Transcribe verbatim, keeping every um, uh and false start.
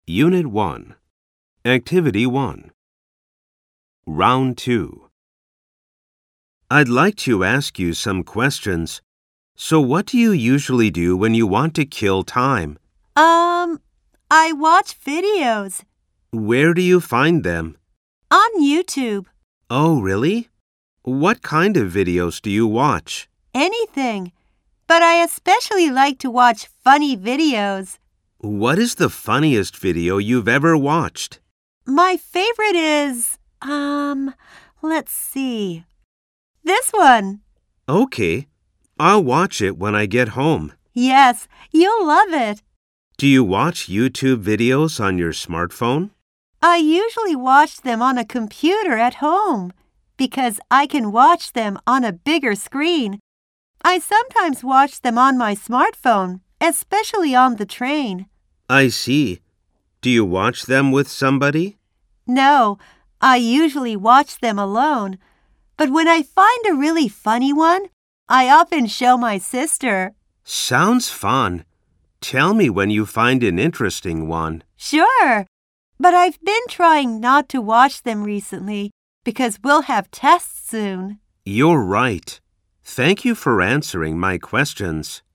Unit one. Activity one. Round two. I'd like to ask you some questions. So what do you usually do when you want to kill time? Um, I watch videos. Where do you find them? On YouTube. Oh, really? What kind of videos do you watch? Anything. But I especially like to watch funny videos. What is the funniest video you've ever watched? My favorite is, um, let's see. This one. Okay. I'll watch it when I get home. Yes, you'll love it. Do you watch YouTube videos on your smartphone? I usually watch them on a computer at home because I can watch them on a bigger screen. I sometimes watch them on my smartphone, especially on the train. I see. Do you watch them with somebody? No, I usually watch them alone. But when I find a really funny one, I often show my sister. Sounds fun. Tell me when you find an interesting one. Sure, but I've been trying not to watch them recently because we'll have tests soon. You're right. Thank you for answering my questions.